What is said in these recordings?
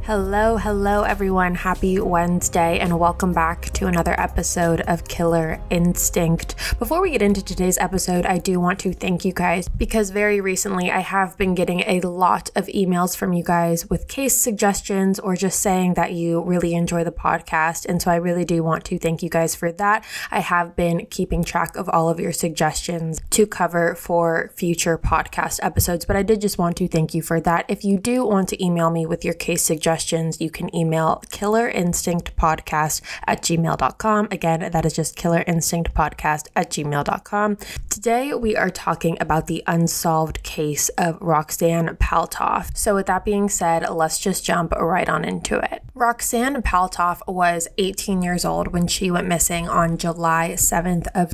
Hello everyone. Happy Wednesday and welcome back to another episode of Killer Instinct. Before we get into today's episode, I do want to thank you guys because very recently I have been getting a lot of emails from you guys with case suggestions or just saying that you really enjoy the podcast. And so I really do want to thank you guys for that. I have been keeping track of all of your suggestions to cover for future podcast episodes, but I did just want to thank you for that. If you do want to email me with your case suggestions, you can email killerinstinctpodcast@gmail.com. Again, that is just killerinstinctpodcast@gmail.com. Today, we are talking about the unsolved case of Roxanne Paltof. So with that being said, let's just jump right on into it. Roxanne Paltof was 18 years old when she went missing on July 7th of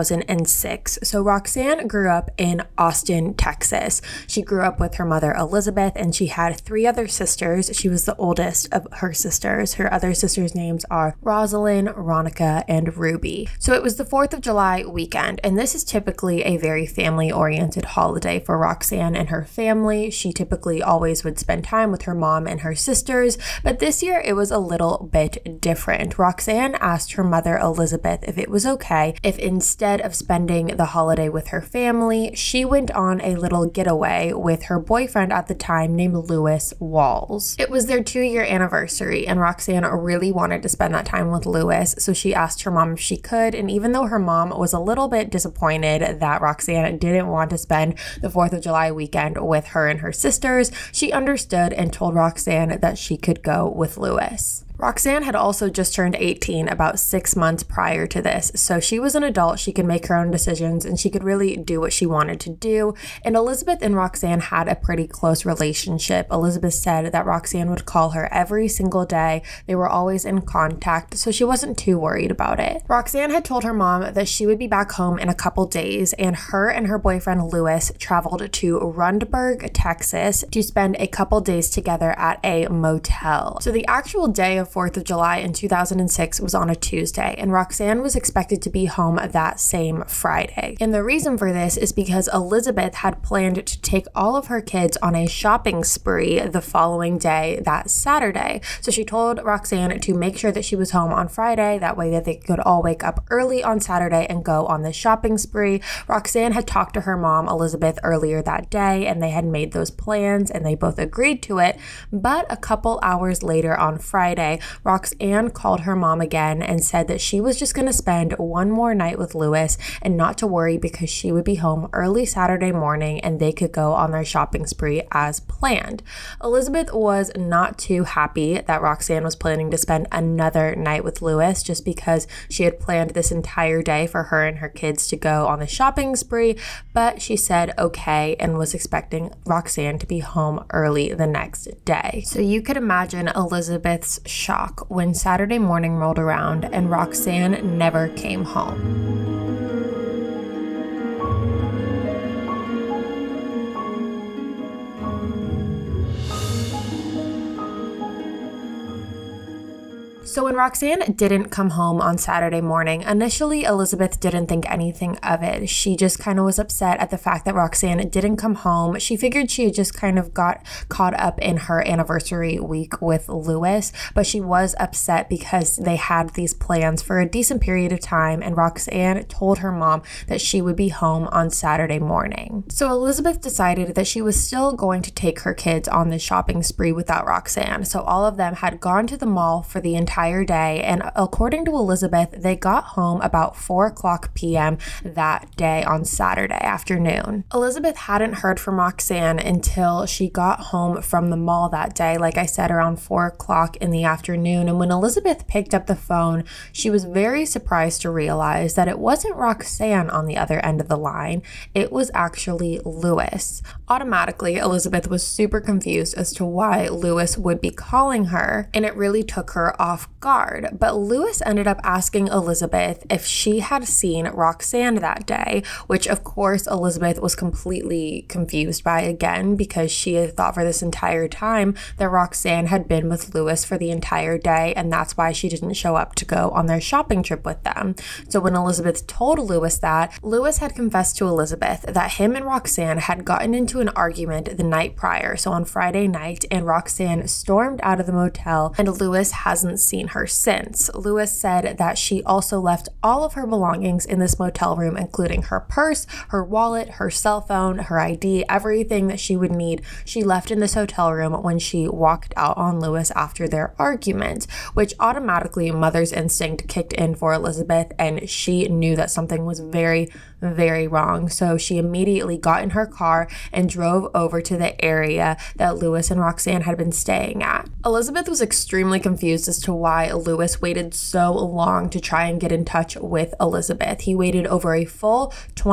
2006. So Roxanne grew up in Austin, Texas. She grew up with her mother, Elizabeth, and she had 3 other sisters. She was the oldest of her sisters. Her other sisters' names are Rosalind, Ronica, and Ruby. So it was the 4th of July weekend, and this is typically a very family-oriented holiday for Roxanne and her family. She typically always would spend time with her mom and her sisters, but this year it was a little bit different. Roxanne asked her mother, Elizabeth, if it was okay if instead of spending the holiday with her family, she went on a little getaway with her boyfriend at the time named Lewis Walls. It was their 2-year anniversary, and Roxanne really wanted to spend that time with Lewis, so she asked her mom if she could, and even though her mom was a little bit disappointed that Roxanne didn't want to spend the 4th of July weekend with her and her sisters, she understood and told Roxanne that she could go with Lewis. Roxanne had also just turned 18 about 6 months prior to this, so she was an adult, she could make her own decisions, and she could really do what she wanted to do, and Elizabeth and Roxanne had a pretty close relationship. Elizabeth said that Roxanne would call her every single day, they were always in contact, so she wasn't too worried about it. Roxanne had told her mom that she would be back home in a couple days, and her boyfriend Lewis traveled to Rundberg, Texas to spend a couple days together at a motel. So the actual day of 4th of July in 2006 was on a Tuesday, and Roxanne was expected to be home that same Friday. And the reason for this is because Elizabeth had planned to take all of her kids on a shopping spree the following day, that Saturday. So she told Roxanne to make sure that she was home on Friday, that way that they could all wake up early on Saturday and go on the shopping spree. Roxanne had talked to her mom, Elizabeth, earlier that day, and they had made those plans, and they both agreed to it. But a couple hours later on Friday, Roxanne called her mom again and said that she was just going to spend one more night with Lewis and not to worry because she would be home early Saturday morning and they could go on their shopping spree as planned. Elizabeth was not too happy that Roxanne was planning to spend another night with Lewis just because she had planned this entire day for her and her kids to go on the shopping spree, but she said okay and was expecting Roxanne to be home early the next day. So you could imagine Elizabeth's shock when Saturday morning rolled around and Roxanne never came home. So when Roxanne didn't come home on Saturday morning, initially Elizabeth didn't think anything of it. She just kind of was upset at the fact that Roxanne didn't come home. She figured she had just kind of got caught up in her anniversary week with Lewis, but she was upset because they had these plans for a decent period of time, and Roxanne told her mom that she would be home on Saturday morning. So Elizabeth decided that she was still going to take her kids on the shopping spree without Roxanne. So all of them had gone to the mall for the entire day, and according to Elizabeth, they got home about 4:00 p.m. that day on Saturday afternoon. Elizabeth hadn't heard from Roxanne until she got home from the mall that day, like I said, around 4:00 in the afternoon, and when Elizabeth picked up the phone, she was very surprised to realize that it wasn't Roxanne on the other end of the line, it was actually Lewis. Automatically, Elizabeth was super confused as to why Lewis would be calling her, and it really took her off guard. But Lewis ended up asking Elizabeth if she had seen Roxanne that day, which of course Elizabeth was completely confused by again, because she had thought for this entire time that Roxanne had been with Lewis for the entire day, and that's why she didn't show up to go on their shopping trip with them. So when Elizabeth told Lewis that, Lewis had confessed to Elizabeth that him and Roxanne had gotten into an argument the night prior, so on Friday night, and Roxanne stormed out of the motel, and Lewis hasn't seen her since. Lewis said that she also left all of her belongings in this motel room, including her purse, her wallet, her cell phone, her ID, everything that she would need, she left in this hotel room when she walked out on Lewis after their argument, which automatically mother's instinct kicked in for Elizabeth, and she knew that something was very, very wrong. So she immediately got in her car and drove over to the area that Lewis and Roxanne had been staying at. Elizabeth was extremely confused as to why Lewis waited so long to try and get in touch with Elizabeth. He waited over a full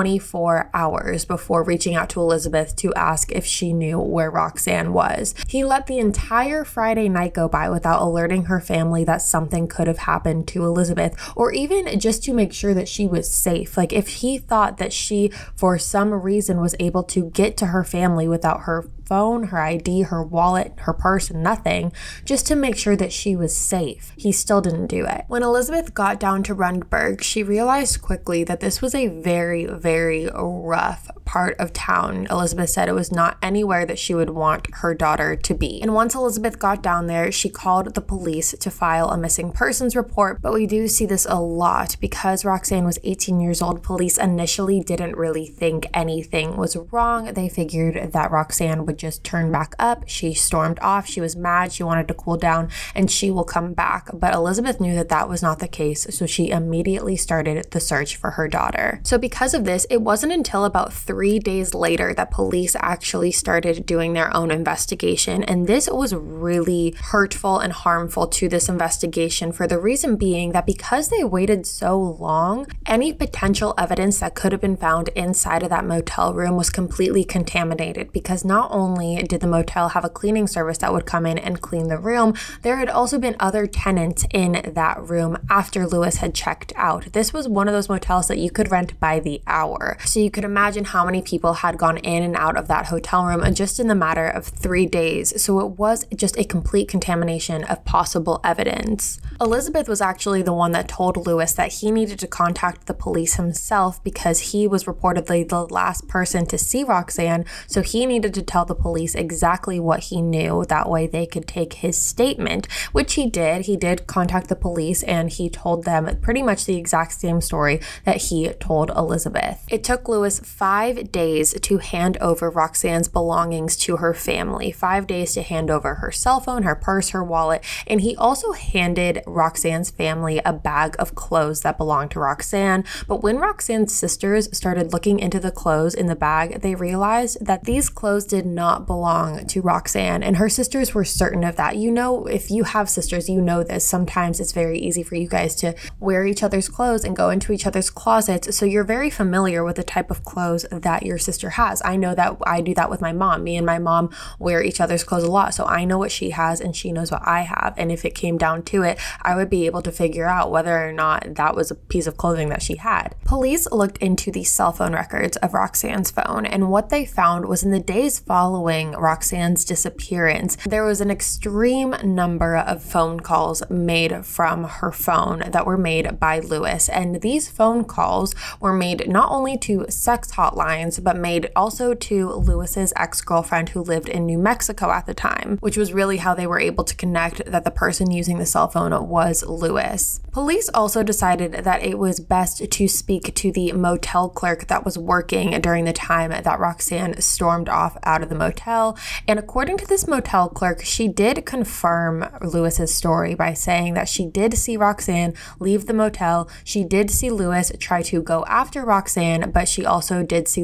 24 hours before reaching out to Elizabeth to ask if she knew where Roxanne was. He let the entire Friday night go by without alerting her family that something could have happened to Elizabeth, or even just to make sure that she was safe. Like, if he thought that she, for some reason, was able to get to her family without her phone, her ID, her wallet, her purse, nothing, just to make sure that she was safe, he still didn't do it. When Elizabeth got down to Rundberg, she realized quickly that this was a very, very rough part of town. Elizabeth said it was not anywhere that she would want her daughter to be. And once Elizabeth got down there, she called the police to file a missing persons report. But we do see this a lot because Roxanne was 18 years old. Police initially didn't really think anything was wrong. They figured that Roxanne would just turn back up. She stormed off. She was mad. She wanted to cool down and she will come back. But Elizabeth knew that that was not the case. So she immediately started the search for her daughter. So because of this, it wasn't until about 3 days later that police actually started doing their own investigation. And this was really hurtful and harmful to this investigation, for the reason being that because they waited so long, any potential evidence that could have been found inside of that motel room was completely contaminated, because not only did the motel have a cleaning service that would come in and clean the room, there had also been other tenants in that room after Lewis had checked out. This was one of those motels that you could rent by the hour. So you could imagine how many people had gone in and out of that hotel room just in the matter of 3 days. So it was just a complete contamination of possible evidence. Elizabeth was actually the one that told Lewis that he needed to contact the police himself because he was reportedly the last person to see Roxanne, so he needed to tell the police exactly what he knew. That way they could take his statement, which he did. He did contact the police and he told them pretty much the exact same story that he told Elizabeth. It took Lewis 5 days to hand over Roxanne's belongings to her family, 5 days to hand over her cell phone, her purse, her wallet, and he also handed Roxanne's family a bag of clothes that belonged to Roxanne. But when Roxanne's sisters started looking into the clothes in the bag, they realized that these clothes did not belong to Roxanne, and her sisters were certain of that. You know, if you have sisters, you know this. Sometimes it's very easy for you guys to wear each other's clothes and go into each other's closets, so you're very familiar with the type of clothes that your sister has. I know that I do that with my mom. Me and my mom wear each other's clothes a lot, so I know what she has and she knows what I have, and if it came down to it, I would be able to figure out whether or not that was a piece of clothing that she had. Police looked into the cell phone records of Roxanne's phone, and what they found was in the days following Roxanne's disappearance, there was an extreme number of phone calls made from her phone that were made by Lewis, and these phone calls were made not only to sex hotlines, but made also to Lewis's ex-girlfriend who lived in New Mexico at the time, which was really how they were able to connect that the person using the cell phone was Lewis. Police also decided that it was best to speak to the motel clerk that was working during the time that Roxanne stormed off out of the motel, and according to this motel clerk, she did confirm Lewis's story by saying that she did see Roxanne leave the motel, she did see Lewis try to go after Roxanne, but she also did see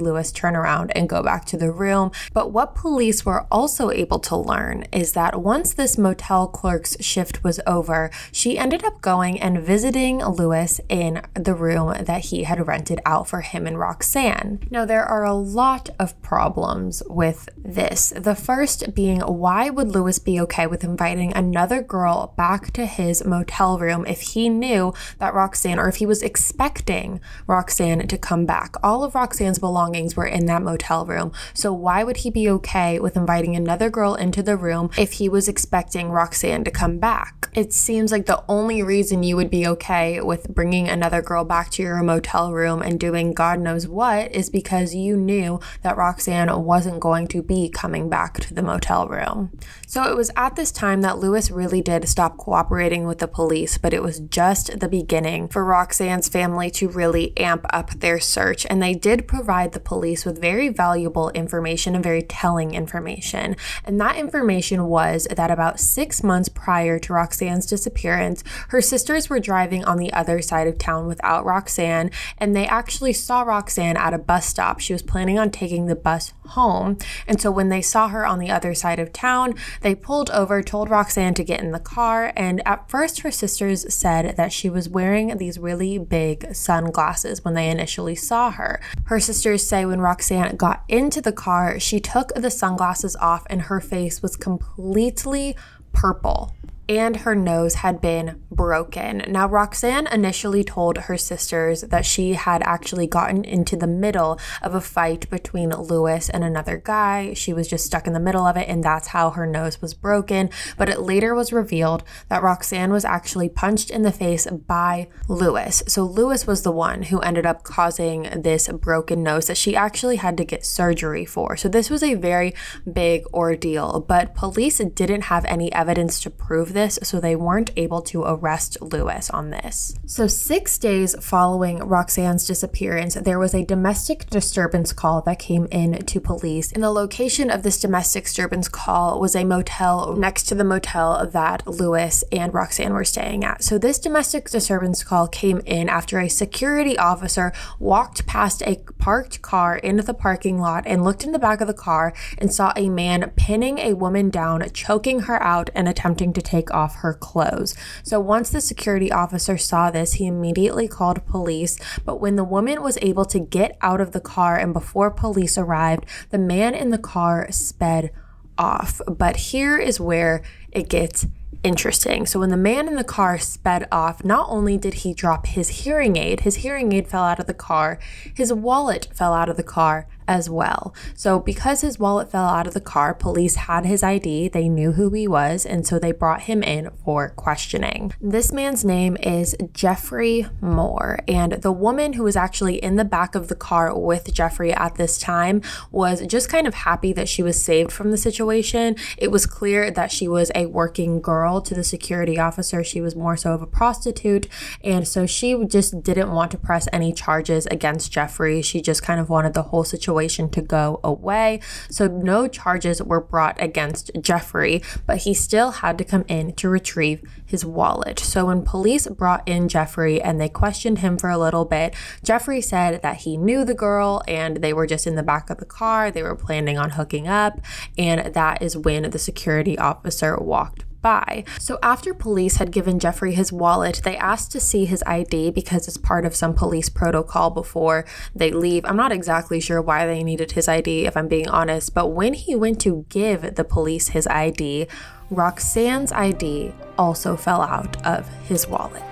Lewis turn around and go back to the room. But what police were also able to learn is that once this motel clerk's shift was over, she ended up going and visiting Lewis in the room that he had rented out for him and Roxanne. Now, there are a lot of problems with this. The first being, why would Lewis be okay with inviting another girl back to his motel room if he knew that Roxanne, or if he was expecting Roxanne to come back? All of Roxanne's belongings were in that motel room. So why would he be okay with inviting another girl into the room if he was expecting Roxanne to come back? It seems like the only reason you would be okay with bringing another girl back to your motel room and doing God knows what is because you knew that Roxanne wasn't going to be coming back to the motel room. So it was at this time that Lewis really did stop cooperating with the police, but it was just the beginning for Roxanne's family to really amp up their search, and they did provide the police with very valuable information and very telling information. And that information was that about 6 months prior to Roxanne's disappearance, her sisters were driving on the other side of town without Roxanne, and they actually saw Roxanne at a bus stop. She was planning on taking the bus home, and so when they saw her on the other side of town, they pulled over, told Roxanne to get in the car, and at first her sisters said that she was wearing these really big sunglasses when they initially saw her. Her sisters say when Roxanne got into the car, she took the sunglasses off and her face was completely purple, and her nose had been broken. Now, Roxanne initially told her sisters that she had actually gotten into the middle of a fight between Lewis and another guy. She was just stuck in the middle of it, and that's how her nose was broken. But it later was revealed that Roxanne was actually punched in the face by Lewis. So Lewis was the one who ended up causing this broken nose that she actually had to get surgery for. So this was a very big ordeal, but police didn't have any evidence to prove this, so they weren't able to arrest Lewis on this. So 6 days following Roxanne's disappearance, there was a domestic disturbance call that came in to police, and the location of this domestic disturbance call was a motel next to the motel that Lewis and Roxanne were staying at. So this domestic disturbance call came in after a security officer walked past a parked car into the parking lot and looked in the back of the car and saw a man pinning a woman down, choking her out, and attempting to take off her clothes. So once the security officer saw this, he immediately called police, but when the woman was able to get out of the car and before police arrived, the man in the car sped off. But here is where it gets interesting. So when the man in the car sped off, not only did he drop his hearing aid fell out of the car, his wallet fell out of the car as well. So because his wallet fell out of the car, police had his ID, they knew who he was, and so they brought him in for questioning. This man's name is Jeffrey Moore, and the woman who was actually in the back of the car with Jeffrey at this time was just kind of happy that she was saved from the situation. It was clear that she was a working girl to the security officer. She was more so of a prostitute, and so she just didn't want to press any charges against Jeffrey. She just kind of wanted the whole situation to go away. So no charges were brought against Jeffrey, but he still had to come in to retrieve his wallet. So when police brought in Jeffrey and they questioned him for a little bit, Jeffrey said that he knew the girl and they were just in the back of the car. They were planning on hooking up, and that is when the security officer walked by. So after police had given Jeffrey his wallet, they asked to see his ID because it's part of some police protocol before they leave. I'm not exactly sure why they needed his ID, if I'm being honest, but when he went to give the police his ID, Roxanne's ID also fell out of his wallet.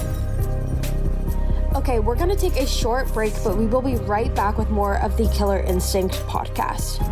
Okay, we're going to take a short break, but we will be right back with more of the Killer Instinct podcast.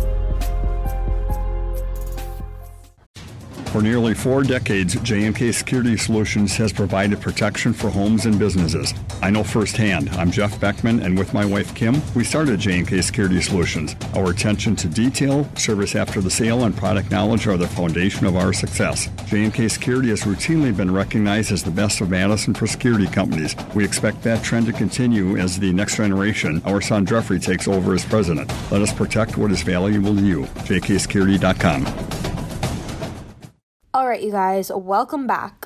For nearly 4 decades, J&K Security Solutions has provided protection for homes and businesses. I know firsthand. I'm Jeff Beckman, and with my wife Kim, we started J&K Security Solutions. Our attention to detail, service after the sale, and product knowledge are the foundation of our success. J&K Security has routinely been recognized as the best of Madison for security companies. We expect that trend to continue as the next generation, our son Jeffrey, takes over as president. Let us protect what is valuable to you. jksecurity.com. All right, you guys, welcome back.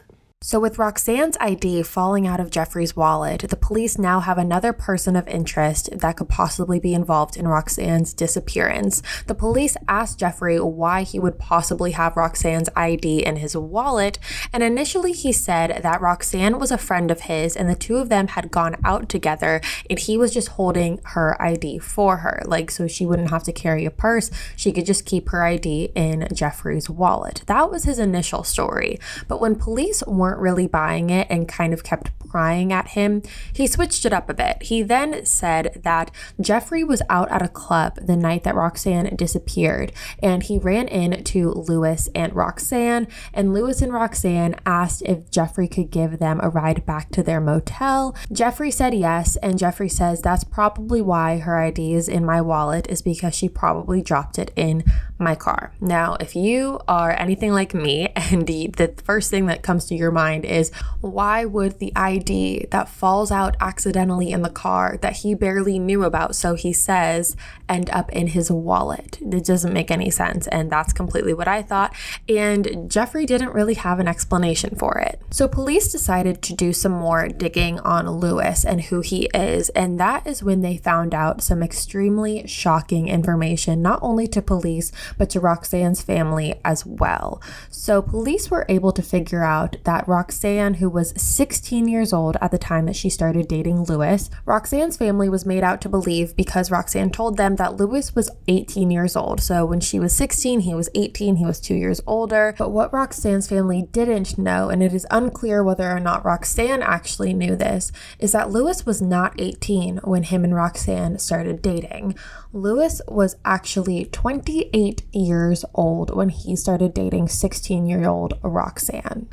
So with Roxanne's ID falling out of Jeffrey's wallet, the police now have another person of interest that could possibly be involved in Roxanne's disappearance. The police asked Jeffrey why he would possibly have Roxanne's ID in his wallet, and initially he said that Roxanne was a friend of his and the two of them had gone out together and he was just holding her ID for her, like so she wouldn't have to carry a purse, she could just keep her ID in Jeffrey's wallet. That was his initial story, but when police weren't really buying it and kind of kept prying at him, he switched it up a bit. He then said that Jeffrey was out at a club the night that Roxanne disappeared, and he ran into Lewis and Roxanne, and Lewis and Roxanne asked if Jeffrey could give them a ride back to their motel. Jeffrey said yes, and Jeffrey says that's probably why her ID is in my wallet, is because she probably dropped it in my car. Now, if you are anything like me and the first thing that comes to your mind is, why would the ID that falls out accidentally in the car that he barely knew about, so he says, end up in his wallet? It doesn't make any sense, and that's completely what I thought, and Jeffrey didn't really have an explanation for it. So police decided to do some more digging on Lewis and who he is, and that is when they found out some extremely shocking information, not only to police, but to Roxanne's family as well. So police were able to figure out that Roxanne, who was 16 years old at the time that she started dating Lewis, Roxanne's family was made out to believe, because Roxanne told them, that Lewis was 18 years old. So when she was 16, he was 18, he was 2 years older. But what Roxanne's family didn't know, and it is unclear whether or not Roxanne actually knew this, is that Lewis was not 18 when him and Roxanne started dating. Lewis was actually 28 years old when he started dating 16-year-old Roxanne.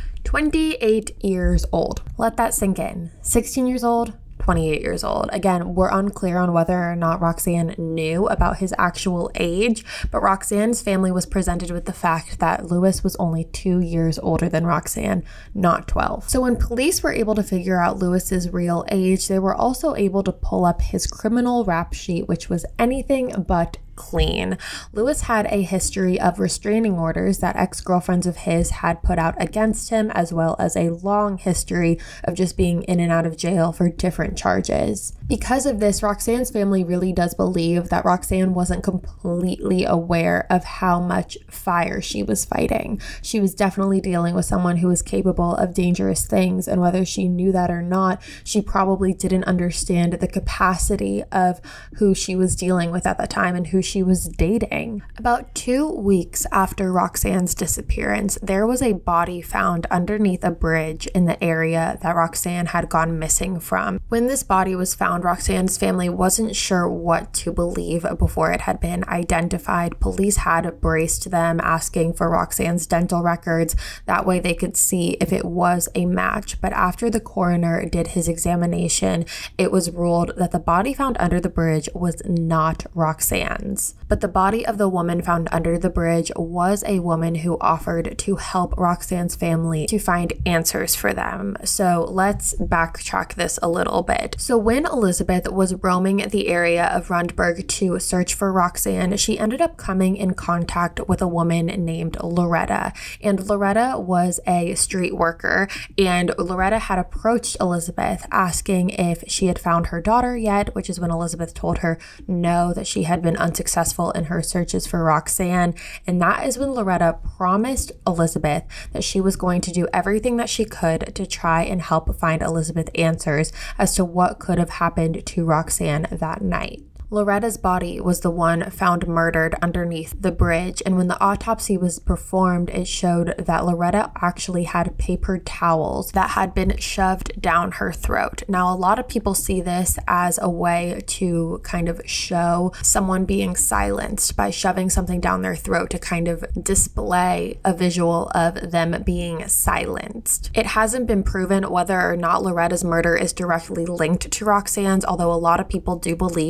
28 years old. Let that sink in. 16 years old, 28 years old. Again, we're unclear on whether or not Roxanne knew about his actual age, but Roxanne's family was presented with the fact that Lewis was only 2 years older than Roxanne, not 12. So when police were able to figure out Lewis's real age, they were also able to pull up his criminal rap sheet, which was anything but clean. Lewis had a history of restraining orders that ex-girlfriends of his had put out against him, as well as a long history of just being in and out of jail for different charges. Because of this, Roxanne's family really does believe that Roxanne wasn't completely aware of how much fire she was fighting. She was definitely dealing with someone who was capable of dangerous things, and whether she knew that or not, she probably didn't understand the capacity of who she was dealing with at the time and who she was dating. About 2 weeks after Roxanne's disappearance, there was a body found underneath a bridge in the area that Roxanne had gone missing from. When this body was found, Roxanne's family wasn't sure what to believe before it had been identified. Police had braced them, asking for Roxanne's dental records. That way they could see if it was a match. But after the coroner did his examination, it was ruled that the body found under the bridge was not Roxanne's. But the body of the woman found under the bridge was a woman who offered to help Roxanne's family to find answers for them. So let's backtrack this a little bit. So when Elizabeth was roaming the area of Rundberg to search for Roxanne, she ended up coming in contact with a woman named Loretta. And Loretta was a street worker, and Loretta had approached Elizabeth asking if she had found her daughter yet, which is when Elizabeth told her no, that she had been unsuccessful in her searches for Roxanne. And that is when Loretta promised Elizabeth that she was going to do everything that she could to try and help find Elizabeth answers as to what could have happened to Roxanne that night. Loretta's body was the one found murdered underneath the bridge, and when the autopsy was performed, it showed that Loretta actually had paper towels that had been shoved down her throat. Now, a lot of people see this as a way to kind of show someone being silenced by shoving something down their throat to kind of display a visual of them being silenced. It hasn't been proven whether or not Loretta's murder is directly linked to Roxanne's, although a lot of people do believe that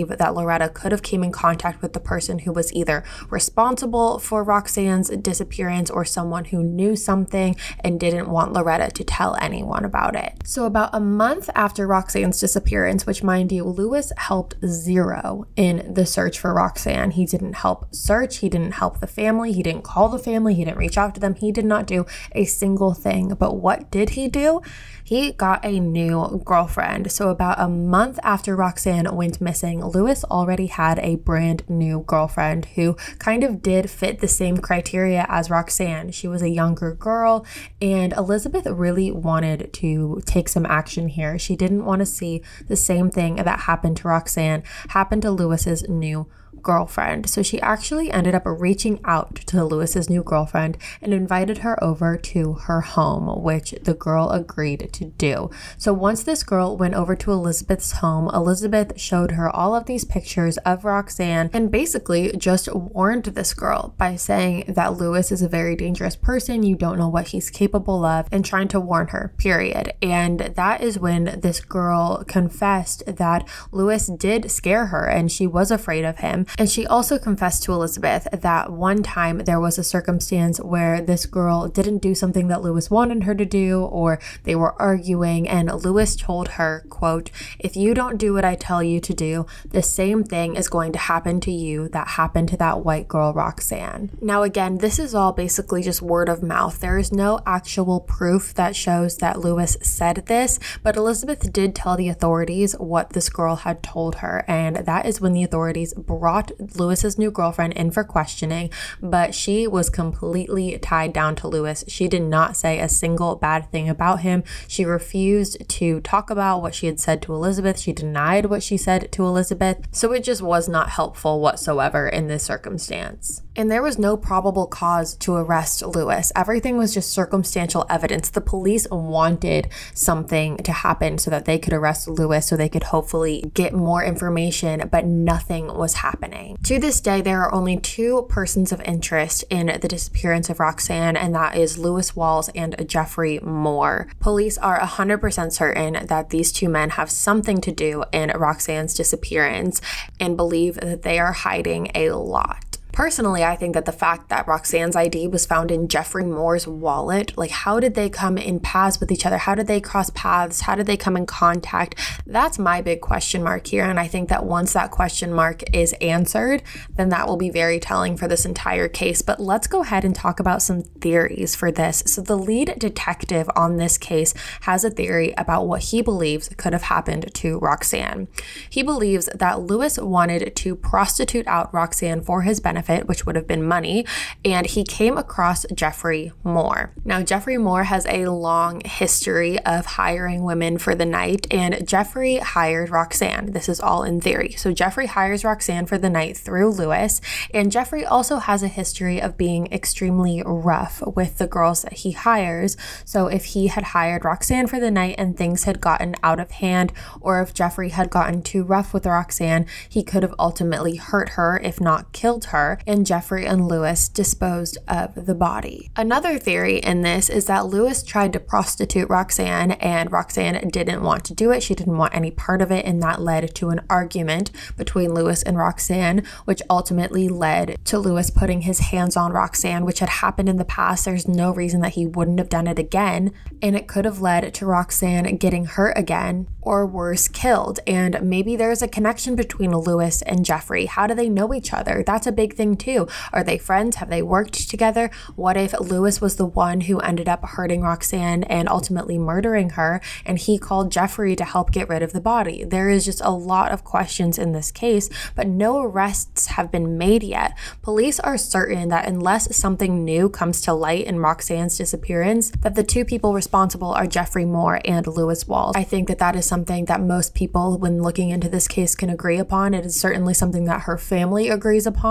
Loretta could have came in contact with the person who was either responsible for Roxanne's disappearance or someone who knew something and didn't want Loretta to tell anyone about it. So about a month after Roxanne's disappearance, which mind you, Lewis helped zero in the search for Roxanne. He didn't help search, he didn't help the family, he didn't call the family, he didn't reach out to them, he did not do a single thing. But what did he do? He got a new girlfriend. So about a month after Roxanne went missing, Lewis already had a brand new girlfriend who kind of did fit the same criteria as Roxanne. She was a younger girl, and Elizabeth really wanted to take some action here. She didn't want to see the same thing that happened to Roxanne happen to Lewis's new girlfriend. So she actually ended up reaching out to Lewis's new girlfriend and invited her over to her home, which the girl agreed to do. So once this girl went over to Elizabeth's home, Elizabeth showed her all of these pictures of Roxanne and basically just warned this girl by saying that Lewis is a very dangerous person, you don't know what he's capable of, and trying to warn her, period. And that is when this girl confessed that Lewis did scare her and she was afraid of him. And she also confessed to Elizabeth that one time there was a circumstance where this girl didn't do something that Lewis wanted her to do, or they were arguing, and Lewis told her, quote, "If you don't do what I tell you to do, the same thing is going to happen to you that happened to that white girl, Roxanne." Now again, this is all basically just word of mouth. There is no actual proof that shows that Lewis said this, but Elizabeth did tell the authorities what this girl had told her, and that is when the authorities brought Lewis's new girlfriend in for questioning, but she was completely tied down to Lewis. She did not say a single bad thing about him. She refused to talk about what she had said to Elizabeth. She denied what she said to Elizabeth. So it just was not helpful whatsoever in this circumstance. And there was no probable cause to arrest Lewis. Everything was just circumstantial evidence. The police wanted something to happen so that they could arrest Lewis, so they could hopefully get more information, but nothing was happening. To this day, there are only two persons of interest in the disappearance of Roxanne, and that is Lewis Walls and Jeffrey Moore. Police are 100% certain that these two men have something to do in Roxanne's disappearance and believe that they are hiding a lot. Personally, I think that the fact that Roxanne's ID was found in Jeffrey Moore's wallet, like how did they come in paths with each other? How did they cross paths? How did they come in contact? That's my big question mark here. And I think that once that question mark is answered, then that will be very telling for this entire case. But let's go ahead and talk about some theories for this. So the lead detective on this case has a theory about what he believes could have happened to Roxanne. He believes that Lewis wanted to prostitute out Roxanne for his benefit, which would have been money, and he came across Jeffrey Moore. Now, Jeffrey Moore has a long history of hiring women for the night, and Jeffrey hired Roxanne. This is all in theory. So Jeffrey hires Roxanne for the night through Lewis, and Jeffrey also has a history of being extremely rough with the girls that he hires. So if he had hired Roxanne for the night and things had gotten out of hand, or if Jeffrey had gotten too rough with Roxanne, he could have ultimately hurt her, if not killed her, and Jeffrey and Lewis disposed of the body. Another theory in this is that Lewis tried to prostitute Roxanne, and Roxanne didn't want to do it. She didn't want any part of it, and that led to an argument between Lewis and Roxanne, which ultimately led to Lewis putting his hands on Roxanne, which had happened in the past. There's no reason that he wouldn't have done it again, and it could have led to Roxanne getting hurt again, or worse, killed. And maybe there's a connection between Lewis and Jeffrey. How do they know each other? That's a big thing too. Are they friends? Have they worked together? What if Lewis was the one who ended up hurting Roxanne and ultimately murdering her, and he called Jeffrey to help get rid of the body? There is just a lot of questions in this case, but no arrests have been made yet. Police are certain that unless something new comes to light in Roxanne's disappearance, that the two people responsible are Jeffrey Moore and Lewis Walls. I think that that is something that most people, when looking into this case, can agree upon. It is certainly something that her family agrees upon.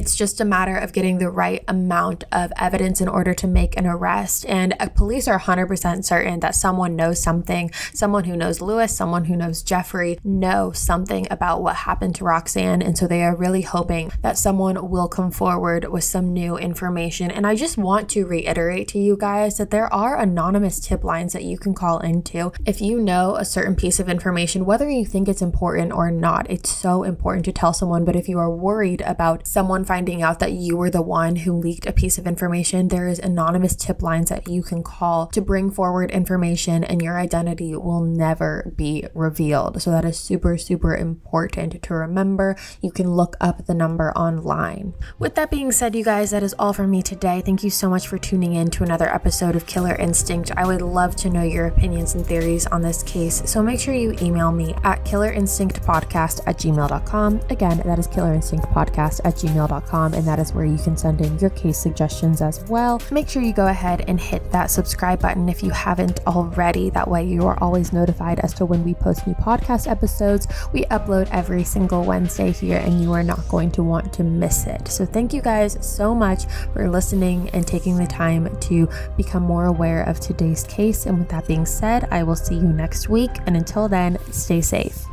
It's just a matter of getting the right amount of evidence in order to make an arrest. And police are 100% certain that someone knows something. Someone who knows Lewis, someone who knows Jeffrey, know something about what happened to Roxanne. And so they are really hoping that someone will come forward with some new information. And I just want to reiterate to you guys that there are anonymous tip lines that you can call into. If you know a certain piece of information, whether you think it's important or not, it's so important to tell someone. But if you are worried about someone finding out that you were the one who leaked a piece of information, there is anonymous tip lines that you can call to bring forward information, and your identity will never be revealed. So that is super, super important to remember. You can look up the number online. With that being said, you guys, that is all from me today. Thank you so much for tuning in to another episode of Killer Instinct. I would love to know your opinions and theories on this case, so make sure you email me at killerinstinctpodcast@gmail.com. Again, that is killerinstinctpodcast@gmail.com, and that is where you can send in your case suggestions as well. Make sure you go ahead and hit that subscribe button if you haven't already. That way you are always notified as to when we post new podcast episodes. We upload every single Wednesday here, and you are not going to want to miss it. So thank you guys so much for listening and taking the time to become more aware of today's case. And with that being said, I will see you next week. And until then, stay safe.